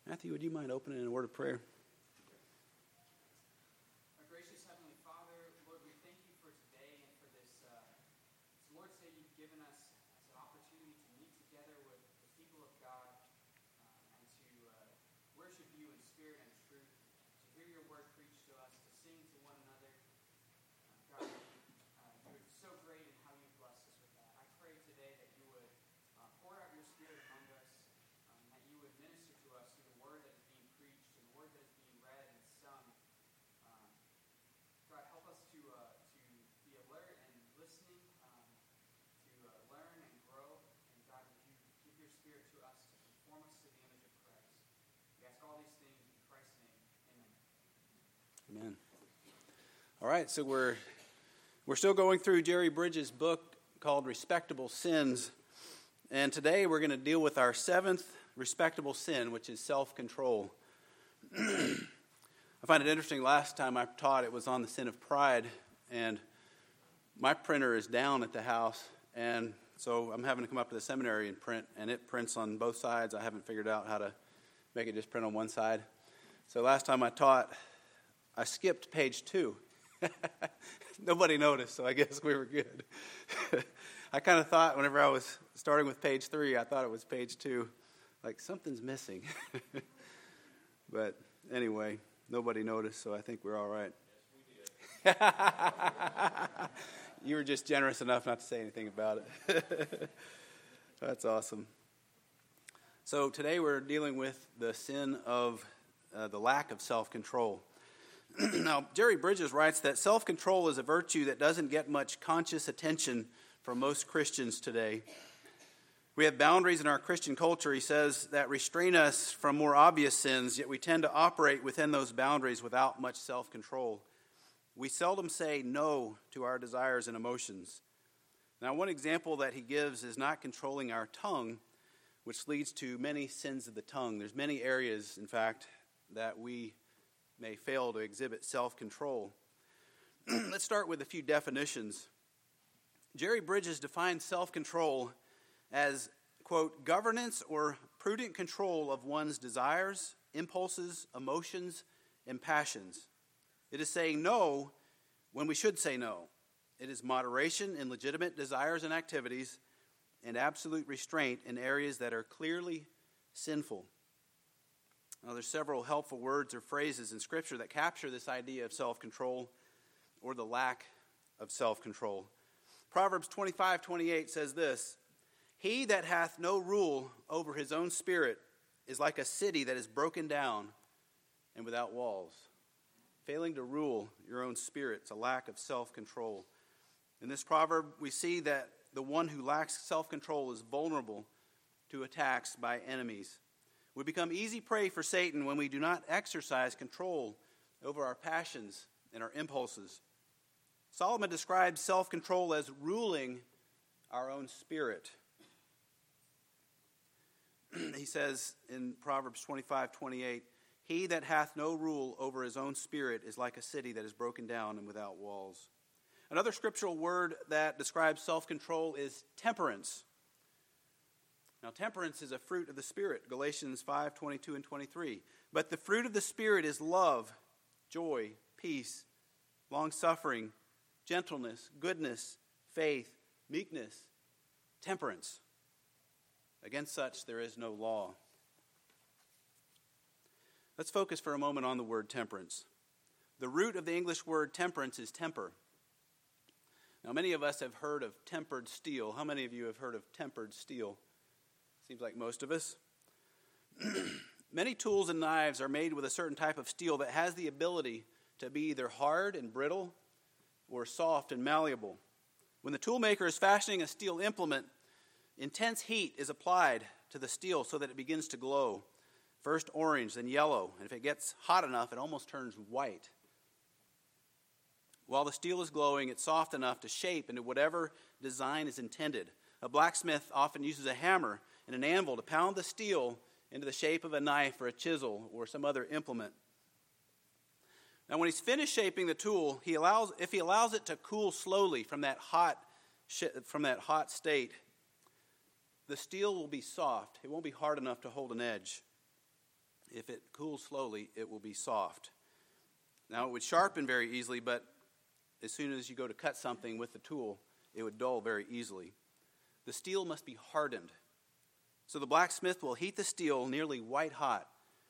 Matthew, would you mind opening in a word of prayer? Our gracious Heavenly Father, Lord, we thank you for today and for this Lord's Day you've given us as an opportunity to meet together with the people of God and to worship you in spirit and truth, to hear your word preached to us, to sing to one another. God, you're so great in how you bless us with that. I pray today that you would pour out your spirit among us, that you would minister to us through the word that is being preached and the word that is being read and sung. God, help us to be alert and listening, to learn and grow. And God, would you give your spirit to us to conform us to the image of Christ. We ask all these things in Christ's name. Amen. Amen. All right, so we're still going through Jerry Bridges' book called Respectable Sins. And today we're going to deal with our seventh respectable sin, which is self-control. I find it interesting, last time I taught it was on the sin of pride, and my printer is down at the house, and so I'm having to come up to the seminary and print, and it prints on both sides. I haven't figured out how to make it just print on one side. So last time I taught, I skipped page 2. Nobody noticed, so I guess we were good. I kind of thought whenever I was starting with page 3, I thought it was page 2, like something's missing. But anyway, nobody noticed, so I think we're all right. Yes, we did. You were just generous enough not to say anything about it. That's awesome. So today we're dealing with the sin of the lack of self-control. Now, Jerry Bridges writes that self-control is a virtue that doesn't get much conscious attention from most Christians today. We have boundaries in our Christian culture, he says, that restrain us from more obvious sins, yet we tend to operate within those boundaries without much self-control. We seldom say no to our desires and emotions. Now, one example that he gives is not controlling our tongue, which leads to many sins of the tongue. There's many areas, in fact, that we may fail to exhibit self-control. Let's start with a few definitions. Jerry Bridges defines self-control as, quote, governance or prudent control of one's desires, impulses, emotions, and passions. It is saying no when we should say no. It is moderation in legitimate desires and activities, and absolute restraint in areas that are clearly sinful. Now, there's several helpful words or phrases in Scripture that capture this idea of self-control or the lack of self-control. Proverbs 25:28 says this, "He that hath no rule over his own spirit is like a city that is broken down and without walls." Failing to rule your own spirit is a lack of self-control. In this proverb, we see that the one who lacks self-control is vulnerable to attacks by enemies. We become easy prey for Satan when we do not exercise control over our passions and our impulses. Solomon describes self-control as ruling our own spirit. He says in Proverbs 25:28, "He that hath no rule over his own spirit is like a city that is broken down and without walls." Another scriptural word that describes self-control is temperance. Now, temperance is a fruit of the Spirit, Galatians 5:22 and 23. But the fruit of the Spirit is love, joy, peace, long-suffering, gentleness, goodness, faith, meekness, temperance. Against such there is no law. Let's focus for a moment on the word temperance. The root of the English word temperance is temper. Now, many of us have heard of tempered steel. How many of you have heard of tempered steel? Seems like most of us. Many tools and knives are made with a certain type of steel that has the ability to be either hard and brittle or soft and malleable. When the tool maker is fashioning a steel implement, intense heat is applied to the steel so that it begins to glow. First orange, then yellow, and if it gets hot enough, it almost turns white. While the steel is glowing, it's soft enough to shape into whatever design is intended. A blacksmith often uses a hammer and an anvil to pound the steel into the shape of a knife or a chisel or some other implement. Now, when he's finished shaping the tool, if he allows it to cool slowly from that hot state, the steel will be soft. It won't be hard enough to hold an edge. If it cools slowly, it will be soft. Now, it would sharpen very easily, but as soon as you go to cut something with the tool, it would dull very easily. The steel must be hardened. So the blacksmith will heat the steel nearly white hot,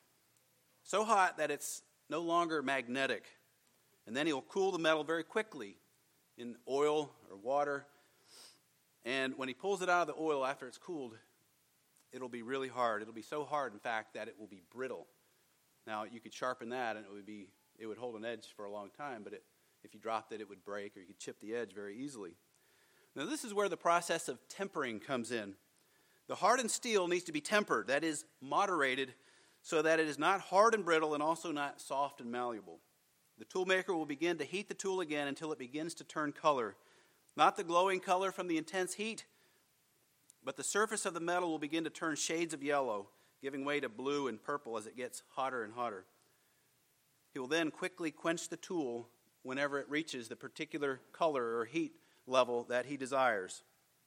so hot that it's no longer magnetic. And then he'll cool the metal very quickly in oil or water. And when he pulls it out of the oil after it's cooled, it'll be really hard. It'll be so hard, in fact, that it will be brittle. Now, you could sharpen that, and it would hold an edge for a long time, but if you dropped it, it would break, or you could chip the edge very easily. Now, this is where the process of tempering comes in. The hardened steel needs to be tempered, that is, moderated, so that it is not hard and brittle and also not soft and malleable. The toolmaker will begin to heat the tool again until it begins to turn color. Not the glowing color from the intense heat, but the surface of the metal will begin to turn shades of yellow, giving way to blue and purple as it gets hotter and hotter. He will then quickly quench the tool whenever it reaches the particular color or heat level that he desires.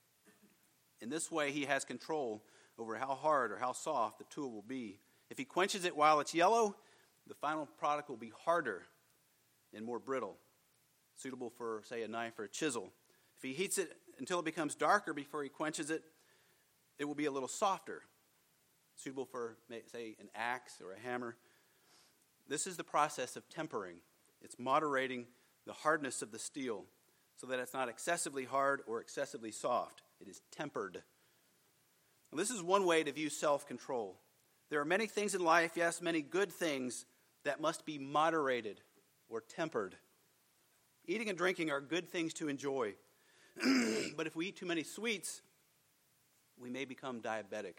In this way, he has control over how hard or how soft the tool will be. If he quenches it while it's yellow, the final product will be harder and more brittle, suitable for, say, a knife or a chisel. If he heats it until it becomes darker before he quenches it, it will be a little softer, suitable for, say, an axe or a hammer. This is the process of tempering. It's moderating the hardness of the steel so that it's not excessively hard or excessively soft. It is tempered. Now, this is one way to view self-control. There are many things in life, yes, many good things, that must be moderated or tempered. Eating and drinking are good things to enjoy. But if we eat too many sweets, we may become diabetic.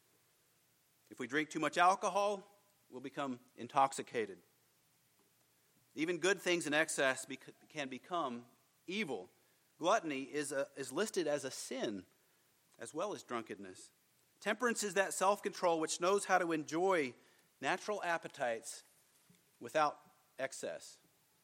If we drink too much alcohol, we'll become intoxicated. Even good things in excess can become evil. Gluttony is listed as a sin, as well as drunkenness. Temperance is that self-control which knows how to enjoy natural appetites without excess.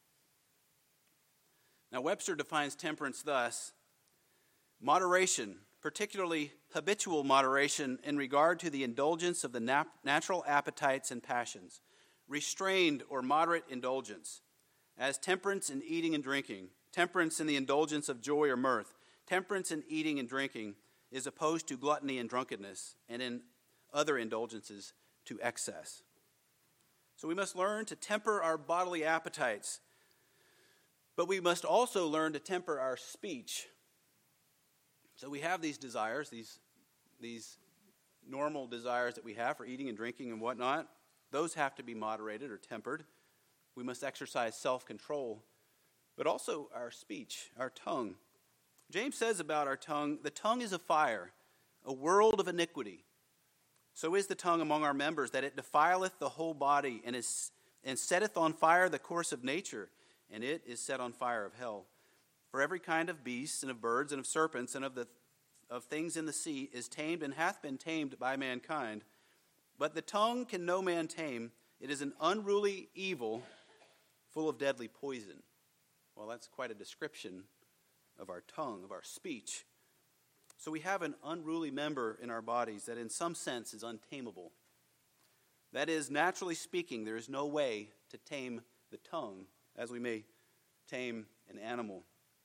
Now, Webster defines temperance thus: moderation, particularly habitual moderation in regard to the indulgence of the natural appetites and passions. Restrained or moderate indulgence, as temperance in eating and drinking. Temperance in the indulgence of joy or mirth. Temperance in eating and drinking is opposed to gluttony and drunkenness, and in other indulgences to excess. So we must learn to temper our bodily appetites, but we must also learn to temper our speech. So we have these desires, these normal desires that we have for eating and drinking and whatnot. Those have to be moderated or tempered. We must exercise self-control, but also our speech, our tongue. James says about our tongue, the tongue is a fire, a world of iniquity. So is the tongue among our members, that it defileth the whole body, and setteth on fire the course of nature, and it is set on fire of hell. For every kind of beasts, and of birds, and of serpents, and of things in the sea is tamed, and hath been tamed by mankind. But the tongue can no man tame. It is an unruly evil, full of deadly poison. Well, that's quite a description of our tongue, of our speech. So we have an unruly member in our bodies that in some sense is untamable. That is, naturally speaking, there is no way to tame the tongue as we may tame an animal.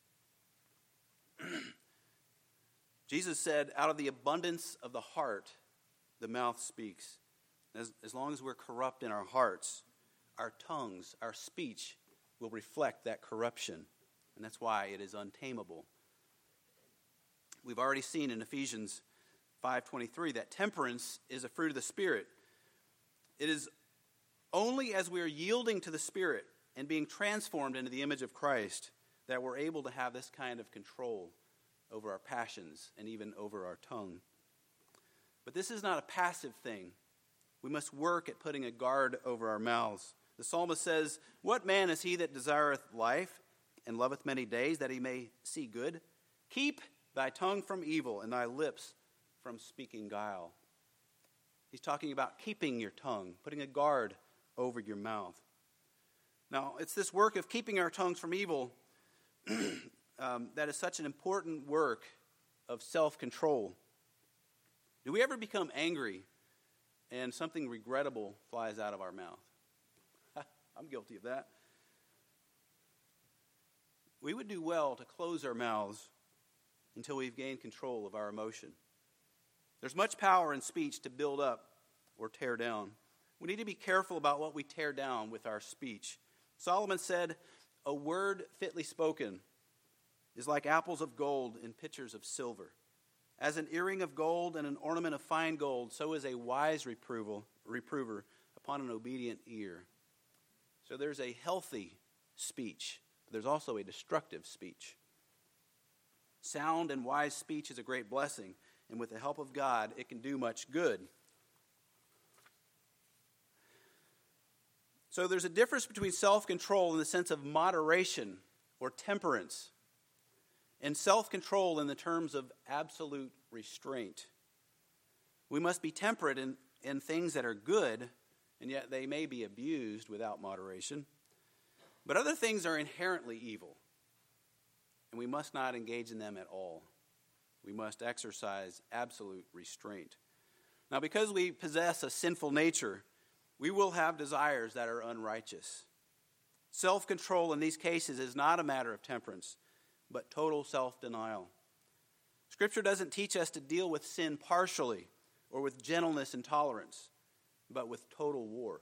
Jesus said, out of the abundance of the heart, the mouth speaks. As long as we're corrupt in our hearts, our tongues, our speech will reflect that corruption. And that's why it is untamable. We've already seen in Ephesians 5:23 that temperance is a fruit of the Spirit. It is only as we are yielding to the Spirit and being transformed into the image of Christ that we're able to have this kind of control over our passions and even over our tongue. But this is not a passive thing. We must work at putting a guard over our mouths. The psalmist says, "What man is he that desireth life and loveth many days, that he may see good? Keep thy tongue from evil and thy lips from speaking guile." He's talking about keeping your tongue, putting a guard over your mouth. Now, it's this work of keeping our tongues from evil that is such an important work of self-control. Do we ever become angry and something regrettable flies out of our mouth. I'm guilty of that. We would do well to close our mouths until we've gained control of our emotion. There's much power in speech to build up or tear down. We need to be careful about what we tear down with our speech. Solomon said, "A word fitly spoken is like apples of gold in pitchers of silver. As an earring of gold and an ornament of fine gold, so is a wise reprover upon an obedient ear." So there's a healthy speech, but there's also a destructive speech. Sound and wise speech is a great blessing, and with the help of God, it can do much good. So there's a difference between self-control in the sense of moderation or temperance, and self-control in the terms of absolute restraint. We must be temperate in things that are good, and yet they may be abused without moderation. But other things are inherently evil, and we must not engage in them at all. We must exercise absolute restraint. Now, because we possess a sinful nature, we will have desires that are unrighteous. Self-control in these cases is not a matter of temperance, but total self-denial. Scripture doesn't teach us to deal with sin partially or with gentleness and tolerance, but with total war.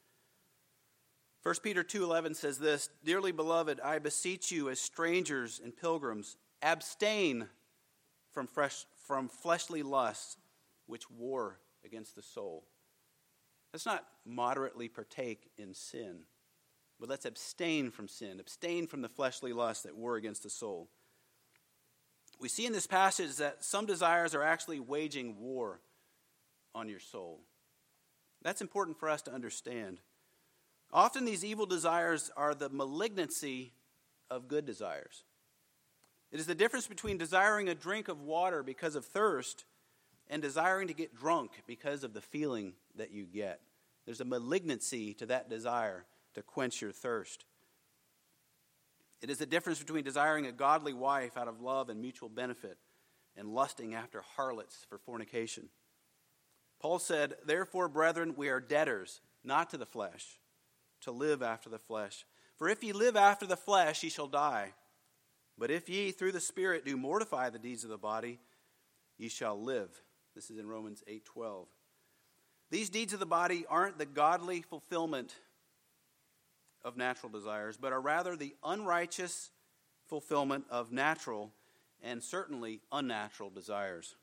1 Peter 2:11 says this, "Dearly beloved, I beseech you as strangers and pilgrims, abstain from fleshly lusts which war against the soul." Let's not moderately partake in sin, but let's abstain from sin, abstain from the fleshly lusts that war against the soul. We see in this passage that some desires are actually waging war on your soul. That's important for us to understand. Often these evil desires are the malignancy of good desires. It is the difference between desiring a drink of water because of thirst and desiring to get drunk because of the feeling that you get. There's a malignancy to that desire to quench your thirst. It is the difference between desiring a godly wife out of love and mutual benefit and lusting after harlots for fornication. Paul said, "Therefore, brethren, we are debtors, not to the flesh, to live after the flesh. For if ye live after the flesh, ye shall die. But if ye through the Spirit do mortify the deeds of the body, ye shall live." This is in Romans 8:12. These deeds of the body aren't the godly fulfillment of natural desires, but are rather the unrighteous fulfillment of natural and certainly unnatural desires.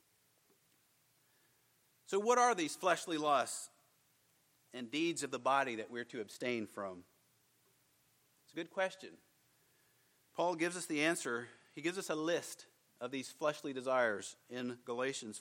So what are these fleshly lusts and deeds of the body that we're to abstain from? It's a good question. Paul gives us the answer. He gives us a list of these fleshly desires in Galatians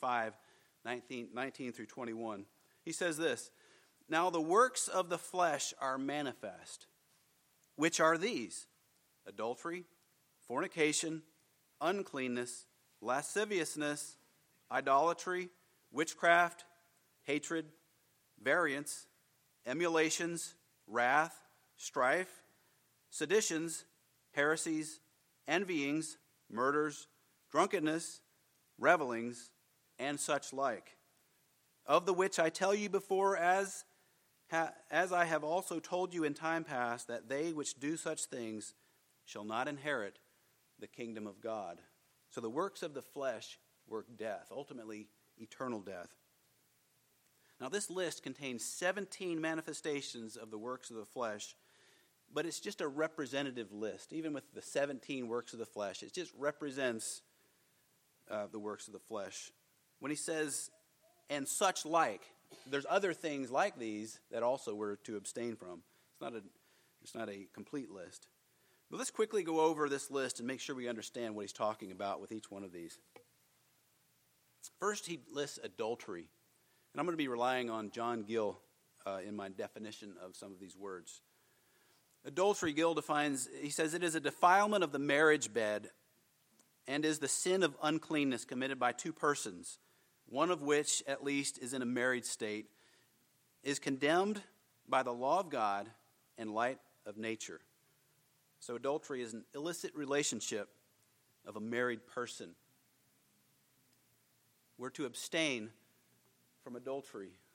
5:19 through 21. He says this, "Now the works of the flesh are manifest, which are these: adultery, fornication, uncleanness, lasciviousness, idolatry, witchcraft, hatred, variance, emulations, wrath, strife, seditions, heresies, envyings, murders, drunkenness, revelings, and such like, of the which I tell you before, as I have also told you in time past, that they which do such things shall not inherit the kingdom of God." So the works of the flesh work death, ultimately eternal death. Now this list contains 17 manifestations of the works of the flesh, but it's just a representative list. Even with the 17 works of the flesh, it just represents the works of the flesh. When he says, "and such like," there's other things like these that also we're to abstain from. It's not a complete list. But let's quickly go over this list and make sure we understand what he's talking about with each one of these. First, he lists adultery. And I'm going to be relying on John Gill in my definition of some of these words. Adultery, Gill defines, he says, it is a defilement of the marriage bed and is the sin of uncleanness committed by two persons, one of which at least is in a married state, is condemned by the law of God and light of nature. So adultery is an illicit relationship of a married person. We're to abstain from adultery.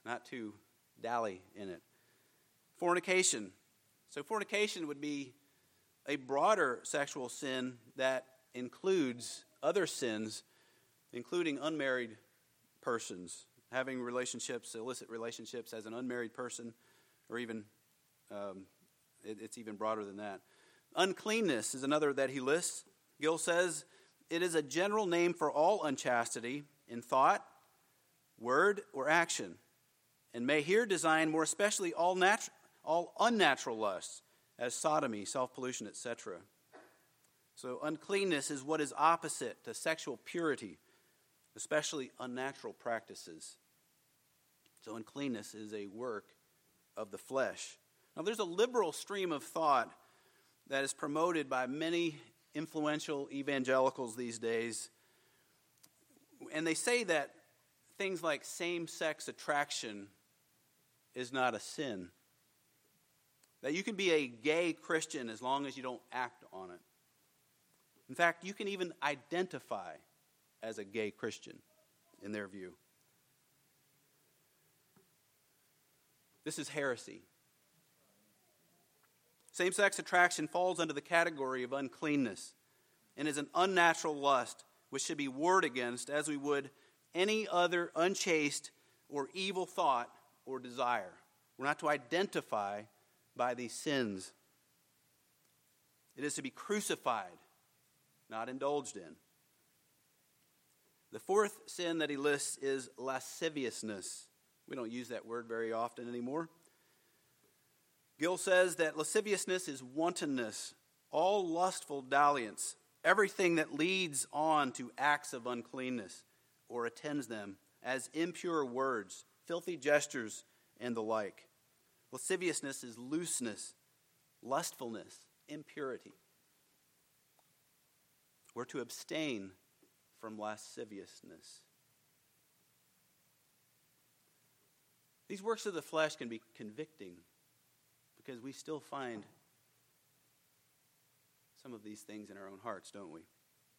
not to dally in it. Fornication. So fornication would be a broader sexual sin that includes other sins, including unmarried persons, having relationships, illicit relationships as an unmarried person, or even, it's even broader than that. Uncleanness is another that he lists. Gill says, it is a general name for all unchastity in thought, word, or action, and may here design more especially all unnatural lusts, as sodomy, self-pollution, etc. So uncleanness is what is opposite to sexual purity, especially unnatural practices. So uncleanness is a work of the flesh. Now there's a liberal stream of thought that is promoted by many influential evangelicals these days, and they say that things like same-sex attraction is not a sin. That you can be a gay Christian as long as you don't act on it. In fact, you can even identify as a gay Christian in their view. This is heresy. Same-sex attraction falls under the category of uncleanness and is an unnatural lust which should be warred against as we would any other unchaste or evil thought or desire. We're not to identify by these sins. It is to be crucified, not indulged in. The fourth sin that he lists is lasciviousness. We don't use that word very often anymore. Gill says that lasciviousness is wantonness, all lustful dalliance, everything that leads on to acts of uncleanness or attends them, as impure words, filthy gestures, and the like. Lasciviousness is looseness, lustfulness, impurity. We're to abstain from lasciviousness. These works of the flesh can be convicting because we still find some of these things in our own hearts, don't we?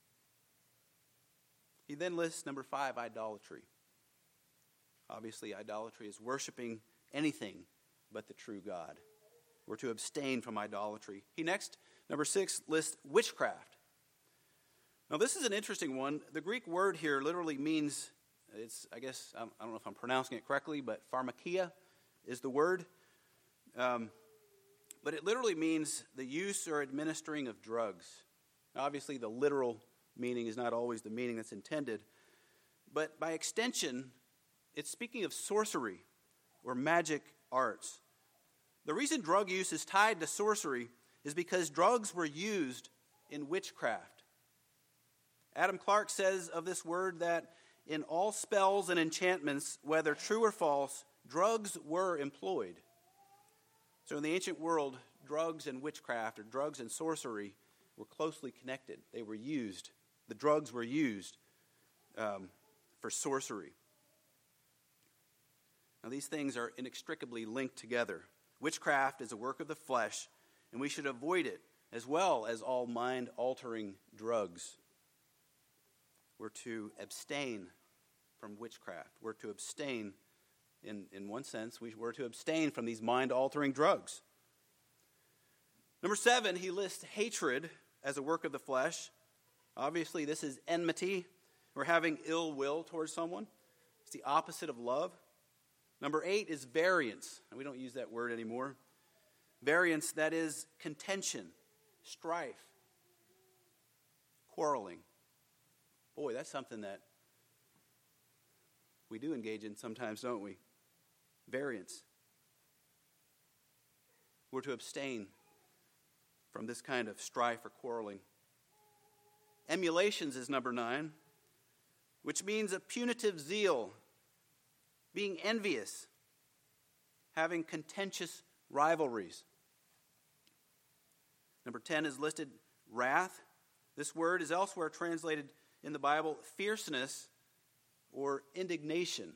He then lists number 5, idolatry. Obviously, idolatry is worshiping anything but the true God. We're to abstain from idolatry. He next, number 6, lists witchcraft. Now, this is an interesting one. The Greek word here literally means, I don't know if I'm pronouncing it correctly, but pharmakia is the word. But it literally means the use or administering of drugs. Now, obviously, the literal meaning is not always the meaning that's intended. But by extension, it's speaking of sorcery or magic arts. The reason drug use is tied to sorcery is because drugs were used in witchcraft. Adam Clarke says of this word that in all spells and enchantments, whether true or false, drugs were employed. So in the ancient world, drugs and witchcraft, or drugs and sorcery, were closely connected. They were used. The drugs were used for sorcery. Now these things are inextricably linked together. Witchcraft is a work of the flesh, and we should avoid it, as well as all mind-altering drugs. We're to abstain from witchcraft. We're to abstain, in one sense, we're to abstain from these mind-altering drugs. Number 7, he lists hatred as a work of the flesh. Obviously, this is enmity, or having ill will towards someone. It's the opposite of love. Number 8 is variance. And we don't use that word anymore. Variance, that is contention, strife, quarreling. Boy, that's something that we do engage in sometimes, don't we? Variance. We're to abstain from this kind of strife or quarreling. Emulations is number 9, which means a punitive zeal, being envious, having contentious rivalries. Number 10 is listed wrath. This word is elsewhere translated in the Bible fierceness or indignation.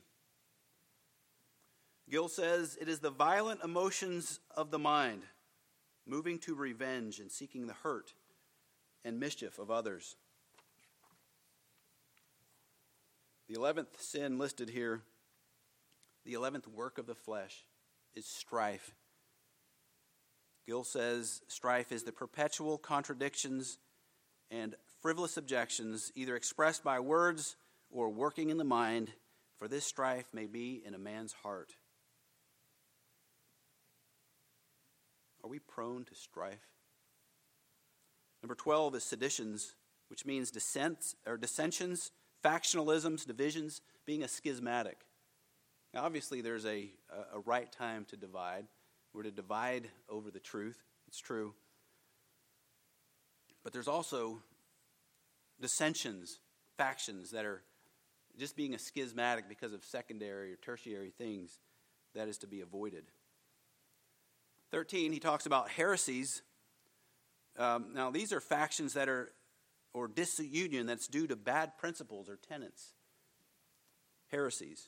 Gill says it is the violent emotions of the mind, moving to revenge and seeking the hurt and mischief of others. The 11th sin listed here The 11th work of the flesh is strife. Gill says strife is the perpetual contradictions and frivolous objections, either expressed by words or working in the mind, for this strife may be in a man's heart. Are we prone to strife? Number 12 is seditions, which means dissents or dissensions, factionalisms, divisions, being a schismatic. Now, obviously, there's a right time to divide. We're to divide over the truth. It's true. But there's also dissensions, factions that are just being a schismatic because of secondary or tertiary things that is to be avoided. 13, he talks about heresies. Now, these are factions that are, or disunion that's due to bad principles or tenets. Heresies.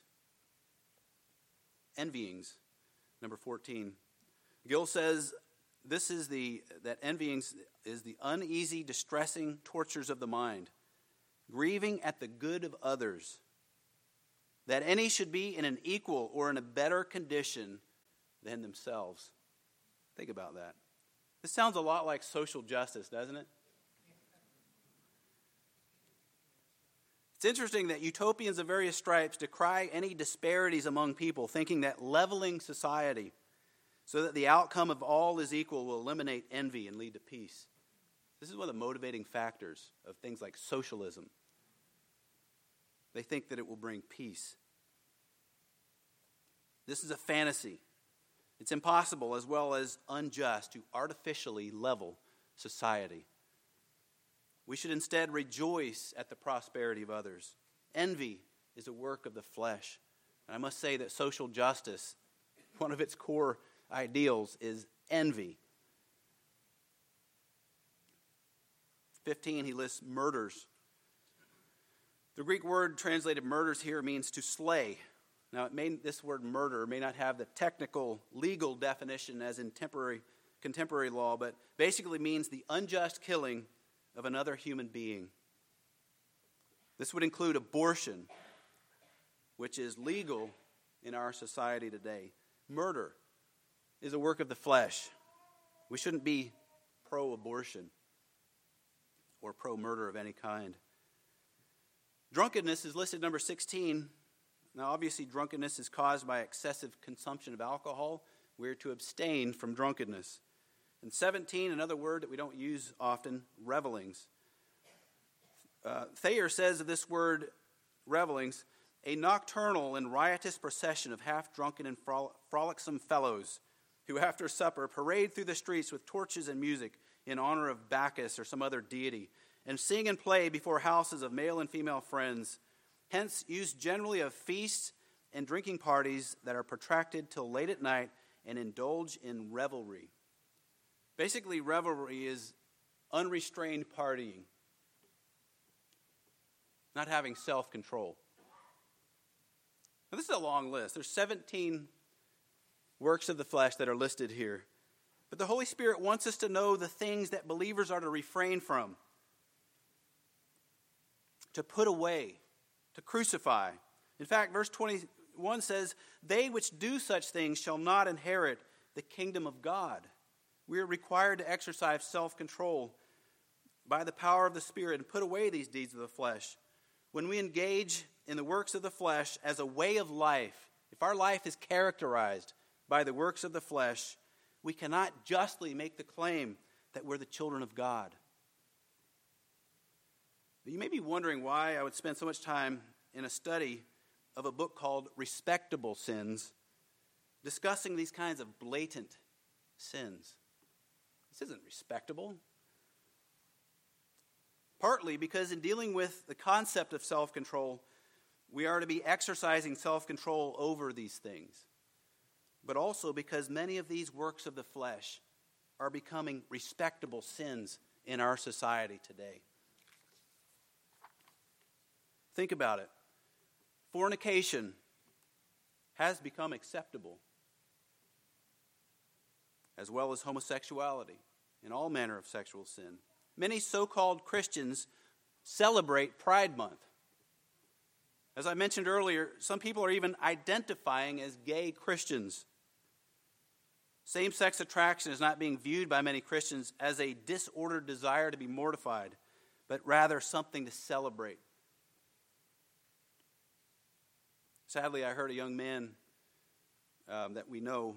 Envyings, number 14. Gill says that envyings is the uneasy, distressing tortures of the mind, grieving at the good of others, that any should be in an equal or in a better condition than themselves. Think about that. This sounds a lot like social justice, doesn't it? It's interesting that utopians of various stripes decry any disparities among people, thinking that leveling society so that the outcome of all is equal will eliminate envy and lead to peace. This is one of the motivating factors of things like socialism. They think that it will bring peace. This is a fantasy. It's impossible as well as unjust to artificially level society. We should instead rejoice at the prosperity of others. Envy is a work of the flesh. And I must say that social justice, one of its core ideals is envy. 15, he lists murders. The Greek word translated murders here means to slay. Now, this word murder may not have the technical legal definition as in contemporary law, but basically means the unjust killing of another human being. This would include abortion, which is legal in our society today. Murder is a work of the flesh. We shouldn't be pro-abortion or pro-murder of any kind. Drunkenness is listed number 16. Now, obviously, drunkenness is caused by excessive consumption of alcohol. We're to abstain from drunkenness. And 17, another word that we don't use often, revelings. Thayer says of this word, revelings, a nocturnal and riotous procession of half-drunken and frolicsome fellows who after supper parade through the streets with torches and music in honor of Bacchus or some other deity, and sing and play before houses of male and female friends, hence use generally of feasts and drinking parties that are protracted till late at night and indulge in revelry. Basically, revelry is unrestrained partying, not having self-control. Now, this is a long list. There's 17 works of the flesh that are listed here. But the Holy Spirit wants us to know the things that believers are to refrain from, to put away, to crucify. In fact, verse 21 says, "They which do such things shall not inherit the kingdom of God." We are required to exercise self-control by the power of the Spirit and put away these deeds of the flesh. When we engage in the works of the flesh as a way of life, if our life is characterized by the works of the flesh, we cannot justly make the claim that we're the children of God. You may be wondering why I would spend so much time in a study of a book called Respectable Sins, discussing these kinds of blatant sins. This isn't respectable. Partly because in dealing with the concept of self-control, we are to be exercising self-control over these things. But also because many of these works of the flesh are becoming respectable sins in our society today. Think about it. Fornication has become acceptable, as well as homosexuality and all manner of sexual sin. Many so-called Christians celebrate Pride Month. As I mentioned earlier, some people are even identifying as gay Christians. Same-sex attraction is not being viewed by many Christians as a disordered desire to be mortified, but rather something to celebrate. Sadly, I heard a young man that we know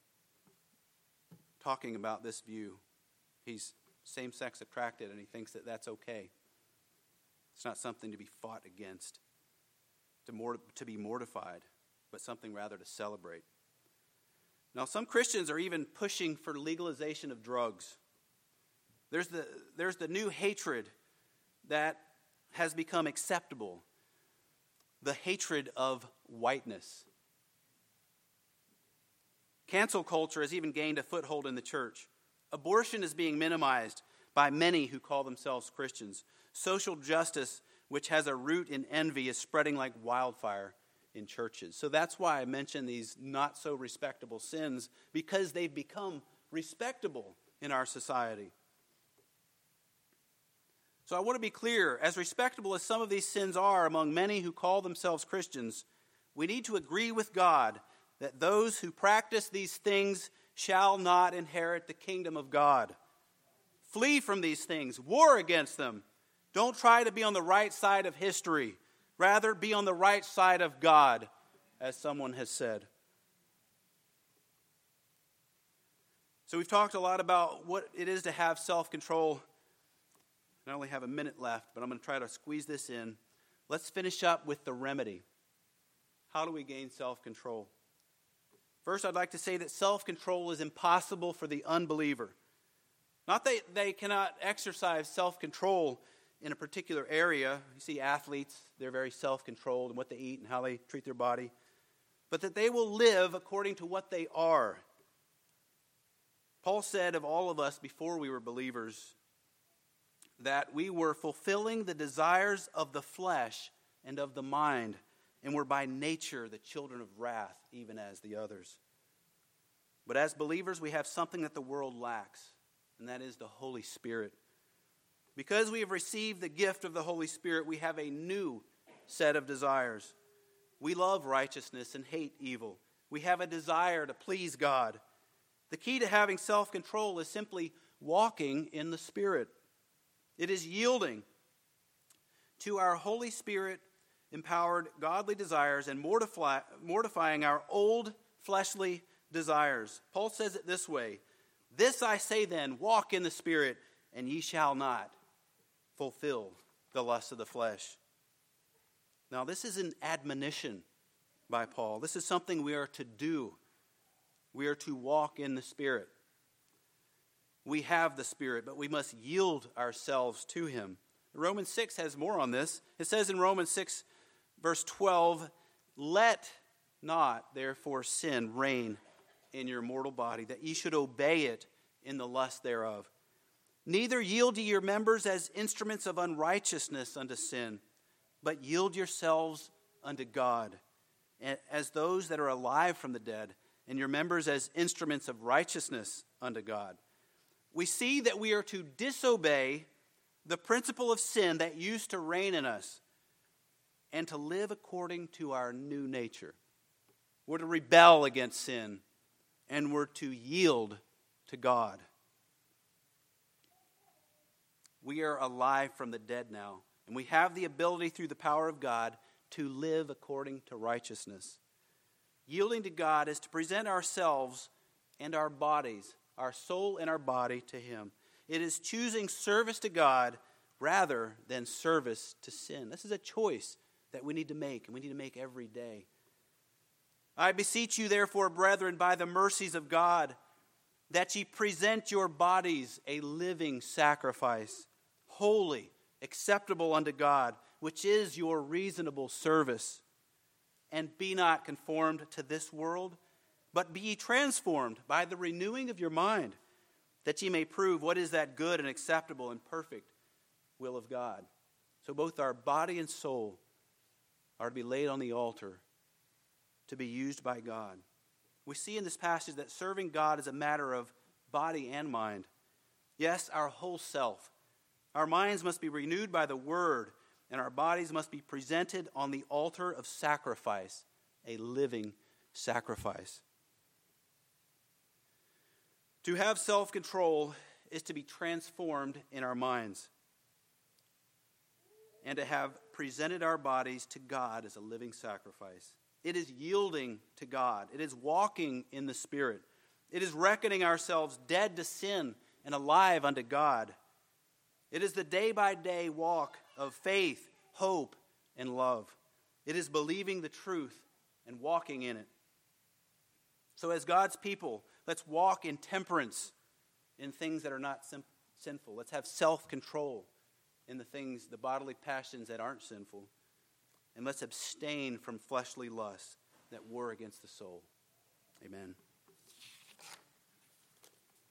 talking about this view. He's same-sex attracted, and he thinks that that's okay. It's not something to be fought against, to be mortified, but something rather to celebrate. Now, some Christians are even pushing for legalization of drugs. There's the new hatred that has become acceptable, the hatred of whiteness. Cancel culture has even gained a foothold in the church. Abortion is being minimized by many who call themselves Christians. Social justice, which has a root in envy, is spreading like wildfire in churches. So that's why I mention these not so respectable sins, because they've become respectable in our society. So I want to be clear, as respectable as some of these sins are among many who call themselves Christians, we need to agree with God that those who practice these things shall not inherit the kingdom of God. Flee from these things. War against them. Don't try to be on the right side of history. Rather, be on the right side of God, as someone has said. So we've talked a lot about what it is to have self-control. I only have a minute left, but I'm going to try to squeeze this in. Let's finish up with the remedy. How do we gain self-control? First, I'd like to say that self-control is impossible for the unbeliever. Not that they cannot exercise self-control in a particular area. You see athletes, they're very self-controlled in what they eat and how they treat their body. But that they will live according to what they are. Paul said of all of us before we were believers that we were fulfilling the desires of the flesh and of the mind, and were by nature the children of wrath, even as the others. But as believers, we have something that the world lacks, and that is the Holy Spirit. Because we have received the gift of the Holy Spirit, we have a new set of desires. We love righteousness and hate evil. We have a desire to please God. The key to having self-control is simply walking in the Spirit. It is yielding to our Holy Spirit-empowered godly desires and mortifying our old fleshly desires. Paul says it this way, "This I say then, walk in the Spirit, and ye shall not fulfill the lust of the flesh." Now, this is an admonition by Paul. This is something we are to do. We are to walk in the Spirit. We have the Spirit, but we must yield ourselves to Him. Romans 6 has more on this. It says in Romans 6, verse 12, "Let not, therefore, sin reign in your mortal body, that ye should obey it in the lust thereof. Neither yield ye your members as instruments of unrighteousness unto sin, but yield yourselves unto God, as those that are alive from the dead, and your members as instruments of righteousness unto God." We see that we are to disobey the principle of sin that used to reign in us and to live according to our new nature. We're to rebel against sin, and we're to yield to God. We are alive from the dead now, and we have the ability through the power of God to live according to righteousness. Yielding to God is to present ourselves and our bodies, our soul and our body, to Him. It is choosing service to God rather than service to sin. This is a choice that we need to make, and we need to make every day. "I beseech you, therefore, brethren, by the mercies of God, that ye present your bodies a living sacrifice, holy, acceptable unto God, which is your reasonable service. And be not conformed to this world, but be ye transformed by the renewing of your mind, that ye may prove what is that good and acceptable and perfect will of God." So both our body and soul are to be laid on the altar to be used by God. We see in this passage that serving God is a matter of body and mind. Yes, our whole self. Our minds must be renewed by the Word, and our bodies must be presented on the altar of sacrifice, a living sacrifice. To have self-control is to be transformed in our minds and to have presented our bodies to God as a living sacrifice. It is yielding to God. It is walking in the Spirit. It is reckoning ourselves dead to sin and alive unto God. It is the day-by-day walk of faith, hope, and love. It is believing the truth and walking in it. So as God's people, let's walk in temperance in things that are not sinful. Let's have self-control in the things, the bodily passions that aren't sinful. And let's abstain from fleshly lusts that war against the soul. Amen.